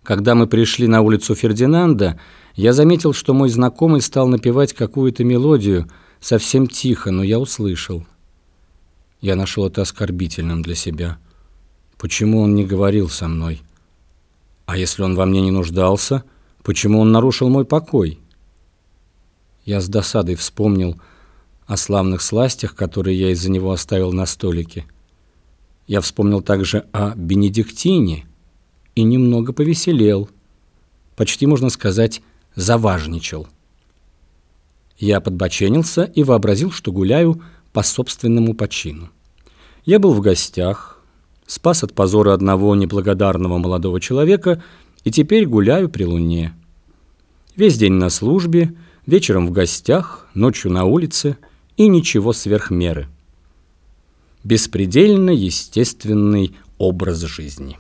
Когда мы пришли на улицу Фердинанда, я заметил, что мой знакомый стал напевать какую-то мелодию, совсем тихо, но я услышал. Я нашел это оскорбительным для себя. Почему он не говорил со мной? А если он во мне не нуждался, почему он нарушил мой покой? Я с досадой вспомнил о славных сластях, которые я из-за него оставил на столике. Я вспомнил также о Бенедиктине и немного повеселел. Почти, можно сказать, заважничал. Я подбоченился и вообразил, что гуляю по собственному почину. Я был в гостях, спас от позора одного неблагодарного молодого человека и теперь гуляю при луне. Весь день на службе, вечером в гостях, ночью на улице и ничего сверх меры. Беспредельно естественный образ жизни.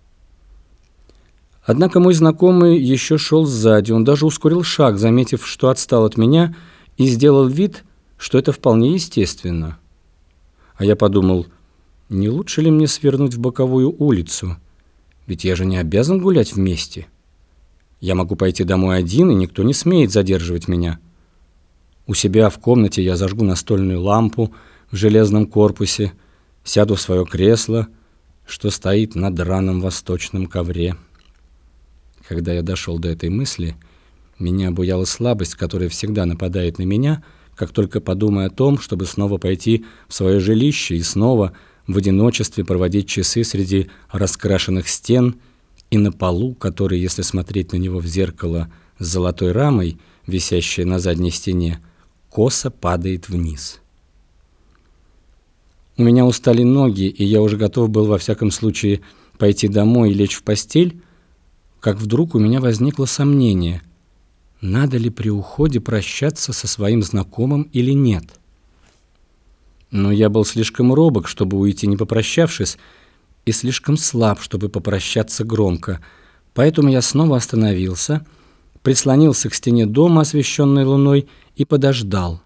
Однако мой знакомый еще шел сзади, он даже ускорил шаг, заметив, что отстал от меня, и сделал вид, что это вполне естественно. А я подумал, не лучше ли мне свернуть в боковую улицу, ведь я же не обязан гулять вместе. Я могу пойти домой один, и никто не смеет задерживать меня. У себя в комнате я зажгу настольную лампу в железном корпусе, сяду в свое кресло, что стоит на драном восточном ковре. Когда я дошел до этой мысли, меня обуяла слабость, которая всегда нападает на меня, как только подумаю о том, чтобы снова пойти в свое жилище и снова в одиночестве проводить часы среди раскрашенных стен и на полу, который, если смотреть на него в зеркало с золотой рамой, висящей на задней стене, косо падает вниз. У меня устали ноги, и я уже готов был во всяком случае пойти домой и лечь в постель, как вдруг у меня возникло сомнение, надо ли при уходе прощаться со своим знакомым или нет. Но я был слишком робок, чтобы уйти не попрощавшись, и слишком слаб, чтобы попрощаться громко. Поэтому я снова остановился, прислонился к стене дома, освещенной луной, и подождал.